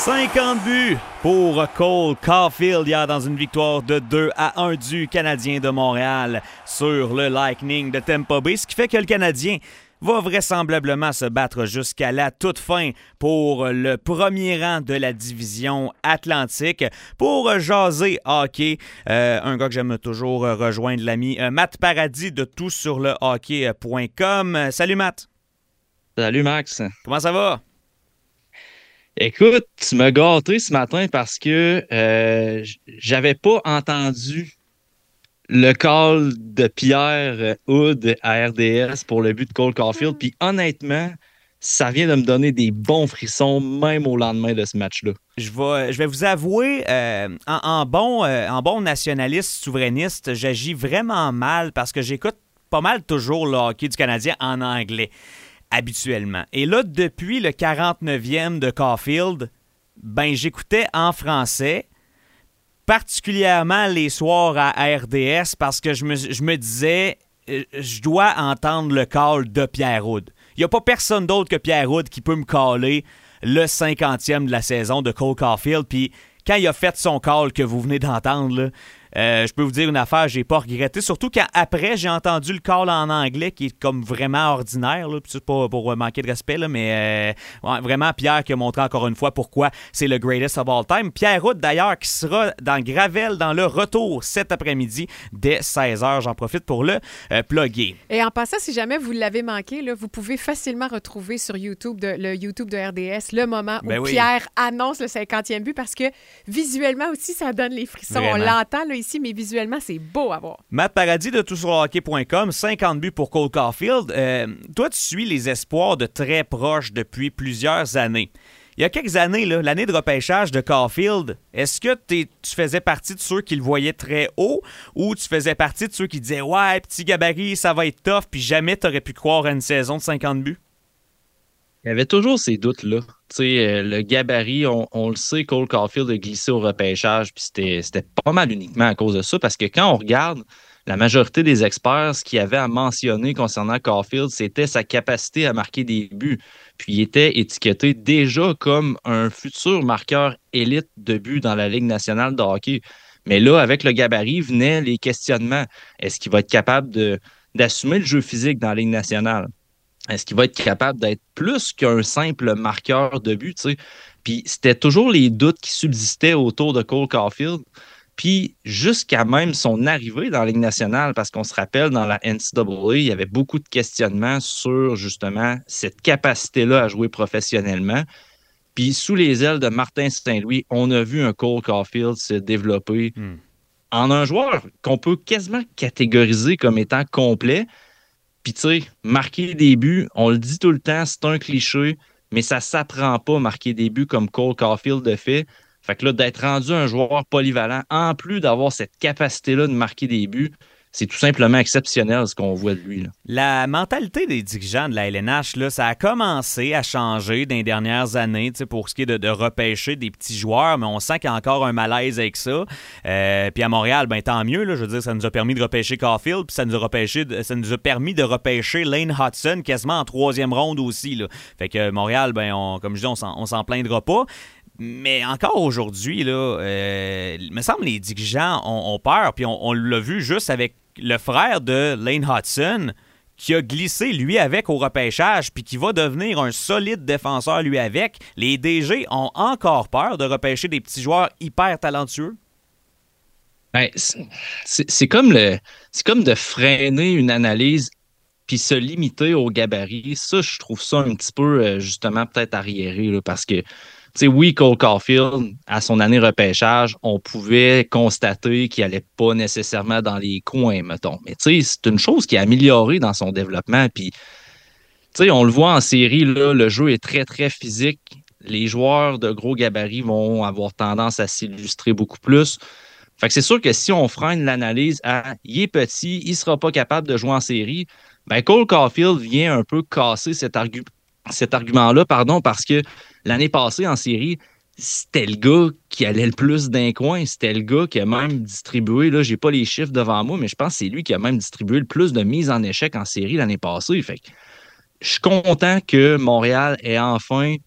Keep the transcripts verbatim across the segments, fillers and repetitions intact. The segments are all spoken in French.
cinquante buts pour Cole Caulfield hier dans une victoire de deux à un du Canadien de Montréal sur le Lightning de Tampa Bay, ce qui fait que le Canadien va vraisemblablement se battre jusqu'à la toute fin pour le premier rang de la division Atlantique. Pour jaser hockey, euh, un gars que j'aime toujours rejoindre, l'ami euh, Matt Paradis de tout sur le hockey point com. Salut Matt. Salut Max. Comment ça va? Écoute, tu m'as gâté ce matin parce que euh, j'avais pas entendu le call de Pierre Hood à R D S pour le but de Cole Caulfield. Puis honnêtement, ça vient de me donner des bons frissons même au lendemain de ce match-là. Je vais, je vais vous avouer, euh, en, en, bon, euh, en bon nationaliste souverainiste, j'agis vraiment mal parce que j'écoute pas mal toujours le hockey du Canadien en anglais, habituellement. Et là, depuis le quarante-neuvième de Caulfield, ben j'écoutais en français, particulièrement les soirs à R D S, parce que je me, je me disais, je dois entendre le call de Pierre Hood. Il n'y a pas personne d'autre que Pierre Hood qui peut me caller le cinquantième de la saison de Cole Caulfield. Puis quand il a fait son call que vous venez d'entendre, là, Euh, je peux vous dire une affaire, j'ai pas regretté. Surtout qu'après, j'ai entendu le call en anglais qui est comme vraiment ordinaire. Là, c'est pas pour manquer de respect, là, mais euh, ouais, vraiment Pierre qui a montré encore une fois pourquoi c'est le greatest of all time. Pierre Hood d'ailleurs qui sera dans Gravel dans le retour cet après-midi dès seize heures. J'en profite pour le euh, plugger. Et en passant, si jamais vous l'avez manqué, là, vous pouvez facilement retrouver sur YouTube, de, le YouTube de R D S, le moment où ben oui. Pierre annonce le cinquantième but parce que visuellement aussi, ça donne les frissons. Vraiment. On l'entend là, ici, mais visuellement, c'est beau à voir. Matt Paradis de tout sur le hockey point com, cinquante buts pour Cole Caulfield. Euh, toi, tu suis les espoirs de très proche depuis plusieurs années. Il y a quelques années, là, l'année de repêchage de Caulfield, est-ce que t'es, tu faisais partie de ceux qui le voyaient très haut ou tu faisais partie de ceux qui disaient « Ouais, petit gabarit, ça va être tough » puis jamais t'aurais pu croire à une saison de cinquante buts? Il y avait toujours ces doutes-là. Tu sais, euh, le gabarit, on, on le sait, Cole Caulfield a glissé au repêchage, puis c'était, c'était pas mal uniquement à cause de ça, parce que quand on regarde la majorité des experts, ce qu'ils avaient à mentionner concernant Caulfield, c'était sa capacité à marquer des buts. Puis il était étiqueté déjà comme un futur marqueur élite de buts dans la Ligue nationale de hockey. Mais là, avec le gabarit, venaient les questionnements. Est-ce qu'il va être capable de, d'assumer le jeu physique dans la Ligue nationale? Est-ce qu'il va être capable d'être plus qu'un simple marqueur de but, tu sais? Puis c'était toujours les doutes qui subsistaient autour de Cole Caulfield. Puis jusqu'à même son arrivée dans la Ligue nationale, parce qu'on se rappelle, dans la N C double A, il y avait beaucoup de questionnements sur justement cette capacité-là à jouer professionnellement. Puis sous les ailes de Martin Saint-Louis, on a vu un Cole Caulfield se développer Hmm. en un joueur qu'on peut quasiment catégoriser comme étant complet. Puis, tu sais, marquer des buts, on le dit tout le temps, c'est un cliché, mais ça s'apprend pas, marquer des buts comme Cole Caulfield le fait. Fait que là, d'être rendu un joueur polyvalent, en plus d'avoir cette capacité-là de marquer des buts, c'est tout simplement exceptionnel ce qu'on voit de lui, là. La mentalité des dirigeants de la L N H, là, ça a commencé à changer dans les dernières années pour ce qui est de, de repêcher des petits joueurs, mais on sent qu'il y a encore un malaise avec ça. Euh, puis à Montréal, ben tant mieux, là, je veux dire, ça nous a permis de repêcher Caulfield, puis ça nous a repêché, ça nous a permis de repêcher Lane Hudson quasiment en troisième ronde aussi, là. Fait que Montréal, ben on, comme je dis, on s'en, on s'en plaindra pas. Mais encore aujourd'hui, là, euh, il me semble que les dirigeants ont, ont peur, puis on, on l'a vu juste avec le frère de Lane Hudson qui a glissé lui avec au repêchage puis qui va devenir un solide défenseur lui avec. Les D G ont encore peur de repêcher des petits joueurs hyper talentueux. Ben, c'est, c'est, c'est comme le, c'est comme de freiner une analyse puis se limiter au gabarit. Ça, je trouve ça un petit peu, euh, justement, peut-être arriéré, là, parce que tu sais, oui, Cole Caulfield, à son année repêchage, on pouvait constater qu'il n'allait pas nécessairement dans les coins, mettons. Mais tu sais, c'est une chose qui a amélioré dans son développement. Puis, tu sais, on le voit en série, là, le jeu est très, très physique. Les joueurs de gros gabarits vont avoir tendance à s'illustrer beaucoup plus. Fait que c'est sûr que si on freine l'analyse à « il est petit, il ne sera pas capable de jouer en série », ben Cole Caulfield vient un peu casser cet, argu- cet argument-là, pardon, parce que l'année passée, en série, c'était le gars qui allait le plus d'un coin. C'était le gars qui a même distribué, là, j'ai pas les chiffres devant moi, mais je pense que c'est lui qui a même distribué le plus de mises en échec en série l'année passée. Fait que je suis content que Montréal ait enfin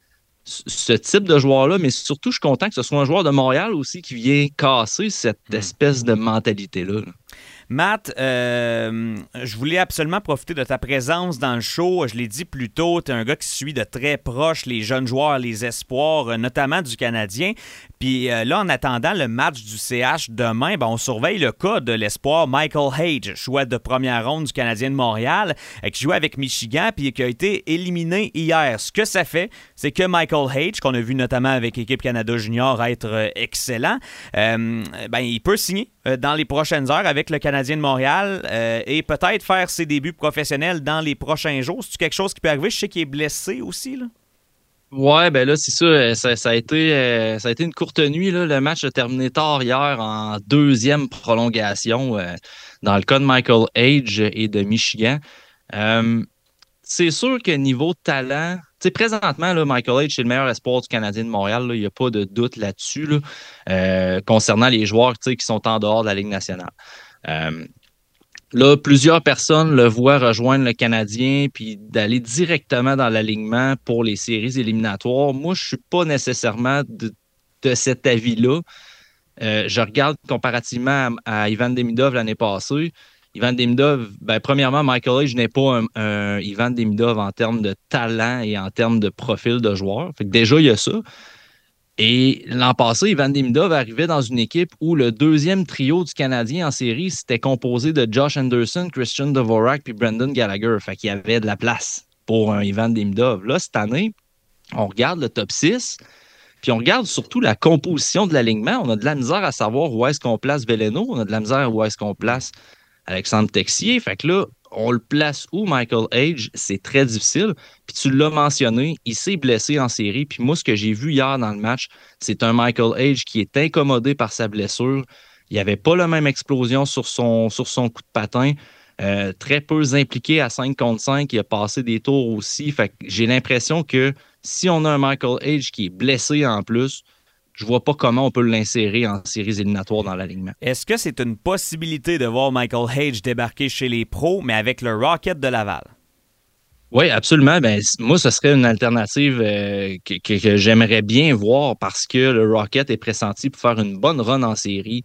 ce type de joueur-là, mais surtout, je suis content que ce soit un joueur de Montréal aussi qui vient casser cette espèce de mentalité-là. Là. Matt, euh, je voulais absolument profiter de ta présence dans le show. Je l'ai dit plus tôt, tu es un gars qui suit de très proche les jeunes joueurs, les espoirs, notamment du Canadien. Puis euh, là, en attendant le match du C H demain, ben, on surveille le cas de l'espoir Michael Hage, choix de première ronde du Canadien de Montréal, euh, qui jouait avec Michigan puis qui a été éliminé hier. Ce que ça fait, c'est que Michael Hage, qu'on a vu notamment avec l'équipe Canada Junior être euh, excellent, euh, ben, il peut signer euh, dans les prochaines heures avec le Canadien de Montréal euh, et peut-être faire ses débuts professionnels dans les prochains jours. C'est-tu quelque chose qui peut arriver? Je sais qu'il est blessé aussi, là. Ouais, ben là, c'est ça. Ça, ça, a été, euh, ça a été une courte nuit. Là. Le match a terminé tard hier en deuxième prolongation euh, dans le cas de Michael Hage et de Michigan. Euh, c'est sûr que niveau talent, tu sais, présentement, là, Michael Hage, c'est le meilleur espoir du Canadien de Montréal. Il n'y a pas de doute là-dessus là, euh, concernant les joueurs qui sont en dehors de la Ligue nationale. Euh, Là, plusieurs personnes le voient rejoindre le Canadien puis d'aller directement dans l'alignement pour les séries éliminatoires. Moi, je ne suis pas nécessairement de, de cet avis-là. Euh, je regarde comparativement à, à Ivan Demidov l'année passée. Ivan Demidov, ben, premièrement, Michael Hage n'est pas un, un Ivan Demidov en termes de talent et en termes de profil de joueur. Fait que déjà, il y a ça. Et l'an passé, Ivan Demidov arrivait dans une équipe où le deuxième trio du Canadien en série, c'était composé de Josh Anderson, Christian Dvorak puis Brendan Gallagher. Fait qu'il y avait de la place pour un Ivan Demidov. Là, cette année, on regarde le top six, puis on regarde surtout la composition de l'alignement. On a de la misère à savoir où est-ce qu'on place Veleno, on a de la misère où est-ce qu'on place Alexandre Texier. Fait que là, on le place où, Michael Hage? C'est très difficile. Puis tu l'as mentionné, il s'est blessé en série. Puis moi, ce que j'ai vu hier dans le match, c'est un Michael Hage qui est incommodé par sa blessure. Il n'y avait pas la même explosion sur son, sur son coup de patin. Euh, très peu impliqué à cinq contre cinq. Il a passé des tours aussi. Fait que j'ai l'impression que si on a un Michael Hage qui est blessé en plus, je vois pas comment on peut l'insérer en séries éliminatoires dans l'alignement. Est-ce que c'est une possibilité de voir Michael Hage débarquer chez les pros, mais avec le Rocket de Laval? Oui, absolument. Ben, moi, ce serait une alternative euh, que, que, que j'aimerais bien voir parce que le Rocket est pressenti pour faire une bonne run en série.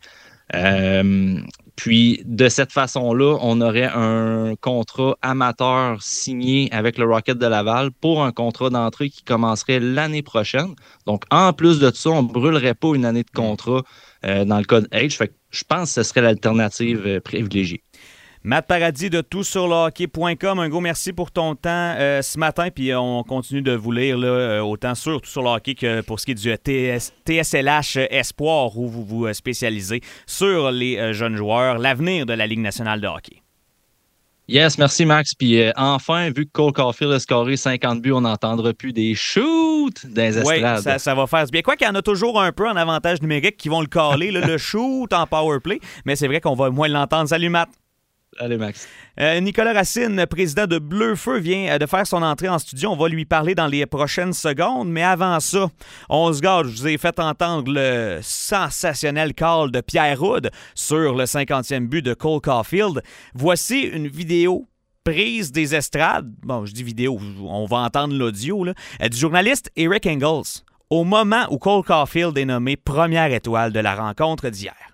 Euh, puis, de cette façon-là, on aurait un contrat amateur signé avec le Rocket de Laval pour un contrat d'entrée qui commencerait l'année prochaine. Donc, en plus de ça, on ne brûlerait pas une année de contrat euh, dans le cas de H. Fait que je pense que ce serait l'alternative euh, privilégiée. Matt Paradis de tout sur le hockey point com, un gros merci pour ton temps euh, ce matin, puis on continue de vous lire là, euh, autant sur tout sur le hockey que pour ce qui est du T S, T S L H Espoir, où vous vous spécialisez sur les euh, jeunes joueurs, l'avenir de la Ligue nationale de hockey. Yes, merci Max. Puis euh, enfin, vu que Cole Caulfield a scoré cinquante buts, on n'entendra plus des shoots dans les estrades. Oui, ça, ça va faire bien. Quoi qu'il y en a toujours un peu en avantage numérique qui vont le caler, là, le shoot en powerplay, mais c'est vrai qu'on va moins l'entendre. Salut Matt. Allez, Max. Euh, Nicolas Racine, président de Bleu-Feu, vient de faire son entrée en studio. On va lui parler dans les prochaines secondes. Mais avant ça, on se garde. Je vous ai fait entendre le sensationnel call de Pierre Houde sur le cinquantième but de Cole Caulfield. Voici une vidéo prise des estrades. Bon, je dis vidéo, on va entendre l'audio, là, du journaliste Eric Engels au moment où Cole Caulfield est nommé première étoile de la rencontre d'hier.